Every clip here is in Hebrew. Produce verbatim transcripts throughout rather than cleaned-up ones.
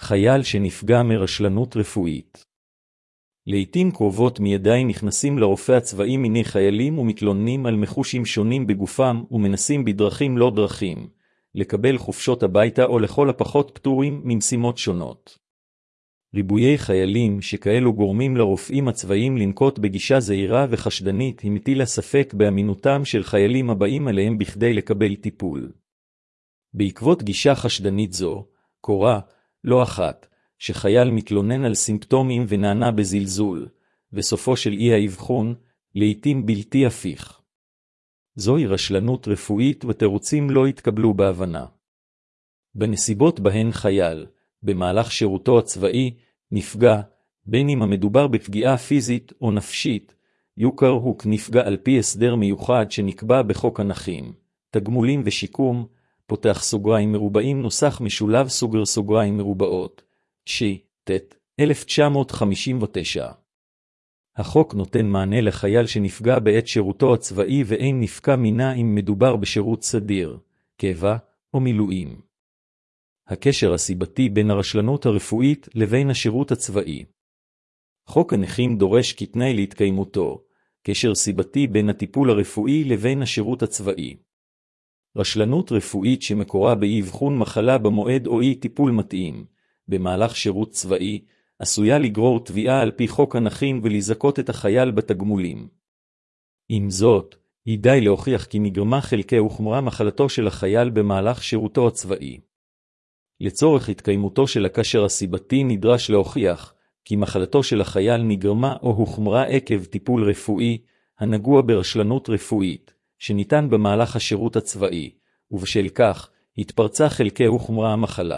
חייל שנפגע מרשלנות רפואית. לעתים קרובות מידי נכנסים לרופא הצבאי מיני חיילים ומתלוננים על מחושים שונים בגופם ומנסים בדרכים לא דרכים, לקבל חופשות הביתה או לכל הפחות פטורים ממשימות שונות. ריבויי חיילים שכאלו גורמים לרופאים הצבאיים לנקוט בגישה זהירה וחשדנית היא מטילה ספק באמינותם של חיילים הבאים עליהם בכדי לקבל טיפול. בעקבות גישה חשדנית זו, קורה, לא אחת, שחייל מתלונן על סימפטומים ונענה בזלזול, וסופו של אי האבחון, לעתים בלתי הפיך. זוהי רשלנות רפואית ותירוצים לא התקבלו בהבנה. בנסיבות בהן חייל, במהלך שירותו הצבאי, נפגע, בין אם המדובר בפגיעה פיזית או נפשית, יוכר הוא כנפגע על פי הסדר מיוחד שנקבע בחוק הנכים, תגמולים ושיקום, פותח סוגריים מרובעים נוסח משולב סוגר סוגריים מרובעות, ש-ת, אלף תשע מאות חמישים ותשע. החוק נותן מענה לחייל שנפגע בעת שירותו הצבאי ואין נפקע מינה אם מדובר בשירות סדיר, קבע או מילואים. הקשר הסיבתי בין הרשלנות הרפואית לבין השירות הצבאי. חוק הנכים דורש כתנאי להתקיימותו, קשר סיבתי בין הטיפול הרפואי לבין השירות הצבאי. רשלנות רפואית שמקורה באי אבחון מחלה במועד או אי טיפול מתאים, במהלך שירות צבאי, עשויה לגרור תביעה על פי חוק הנכים ולזכות את החייל בתגמולים. עם זאת, היא די להוכיח כי נגרמה חלקי וחמרה מחלתו של החייל במהלך שירותו הצבאי. לצורך התקיימותו של הקשר הסיבתי נדרש להוכיח כי מחלתו של החייל נגרמה או הוחמרה עקב טיפול רפואי, הנגוע ברשלנות רפואית, שניתן במהלך השירות הצבאי, ובשל כך התפרצה חלקי וחמרה המחלה.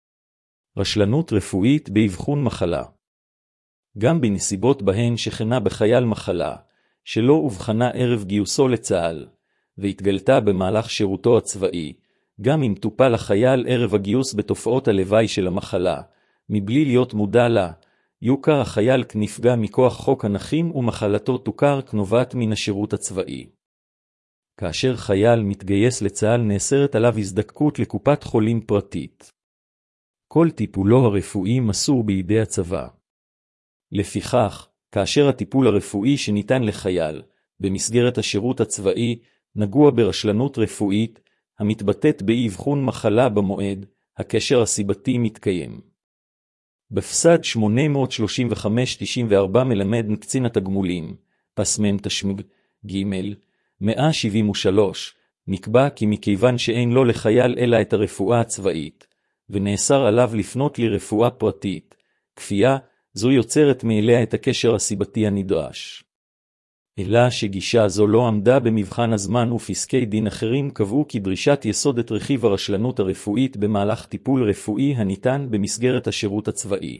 רשלנות רפואית באבחון מחלה. גם בנסיבות בהן שכנה בחייל מחלה, שלא הובחנה ערב גיוסו לצה"ל, והתגלתה במהלך שירותו הצבאי, גם אם טופל החייל ערב הגיוס בתופעות הלוואי של המחלה, מבלי להיות מודע לה, יוכר החייל כנפגע מכוח חוק הנכים ומחלתו תוכר כנובעת מן השירות הצבאי. כאשר חייל מתגייס לצה"ל נאסרת עליו הזדקקות לקופת חולים פרטית. כל טיפולו הרפואי מסור בידי הצבא. לפיכך, כאשר הטיפול הרפואי שניתן לחייל, במסגרת השירות הצבאי, נגוע ברשלנות רפואית, המתבטאת באי אבחון מחלה במועד, הקשר הסיבתי מתקיים. בפסד שמונה מאות שלושים וחמש תשעים וארבע מלמד קצין התגמולים, פסמן תשמ"ג, ג' מאה שבעים ושלוש, נקבע כי מכיוון שאין לו לחייל אלא את הרפואה הצבאית, ונאסר עליו לפנות לרפואה פרטית, כפייה, זו יוצרת מאליה את הקשר הסיבתי הנדרש. אלא שגישה זו לא עמדה במבחן הזמן ופסקי דין אחרים קבעו כי דרישת יסוד את רכיב הרשלנות הרפואית במהלך טיפול רפואי הניתן במסגרת השירות הצבאי.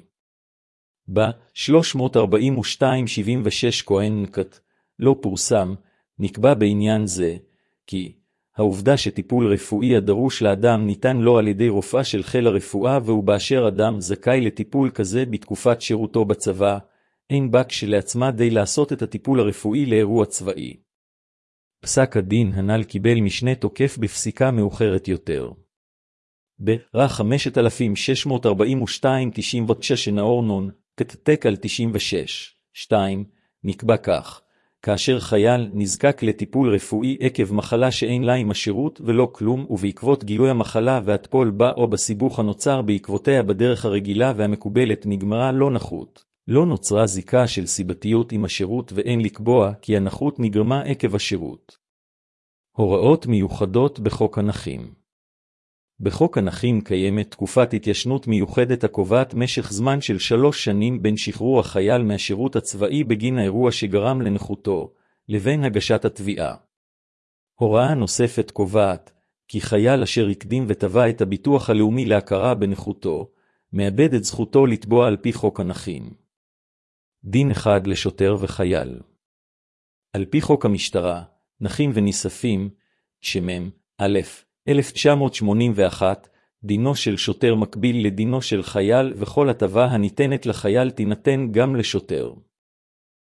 ב-שלוש מאות ארבעים ושתיים שבעים ושש כהן נקט, לא פורסם, נקבע בעניין זה, כי העובדה שטיפול רפואי הדרוש לאדם ניתן לו על ידי רופאה של חיל הרפואה והוא באשר אדם זכאי לטיפול כזה בתקופת שירותו בצבא, אין בה כשלעצמה די לעשות את הטיפול הרפואי לאירוע צבאי. פסק הדין הנ"ל קיבל משנה תוקף בפסיקה מאוחרת יותר. ב-ר חמשת אלפים שש מאות ארבעים ושתיים תשעים ותשע שנאור נון, כתתק על תשעים ושש, שתיים, נקבע כך, כאשר חייל נזקק לטיפול רפואי עקב מחלה שאין לה עם השירות ולא כלום ובעקבות גילוי המחלה והטפול בה או בסיבוך הנוצר בעקבותיה בדרך הרגילה והמקובלת נגמרה לא נחות. לא נוצרה זיקה של סיבתיות עם השירות ואין לקבוע כי הנחות נגרמה עקב השירות. הוראות מיוחדות בחוק הנכים. בחוק הנכים קיימת תקופת התיישנות מיוחדת הקובעת משך זמן של שלוש שנים בין שחרור החייל מהשירות הצבאי בגין האירוע שגרם לנכותו, לבין הגשת התביעה. הוראה נוספת קובעת כי חייל אשר יקדים ותבע את הביטוח הלאומי להכרה בנכותו, מאבד את זכותו לתבוע על פי חוק הנכים. דין אחד לשוטר וחייל. על פי חוק המשטרה, נכים וניספים, שמם, א', אלף תשע מאות שמונים ואחת, דינו של שוטר מקביל לדינו של חייל וכל הטבה הניתנת לחייל תינתן גם לשוטר.